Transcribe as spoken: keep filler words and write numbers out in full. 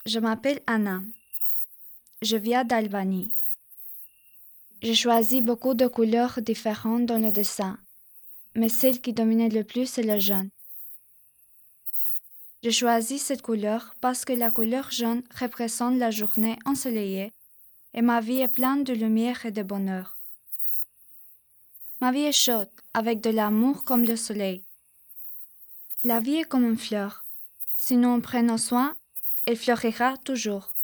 Je m'appelle Anna. Je viens d'Albanie. J'ai choisi beaucoup de couleurs différentes dans le dessin, mais celle qui dominait le plus c'est le jaune. J'ai choisi cette couleur parce que la couleur jaune représente la journée ensoleillée et ma vie est pleine de lumière et de bonheur. Ma vie est chaude, avec de l'amour comme le soleil. La vie est comme une fleur. Si nous en prenons soin, elle fleurira toujours.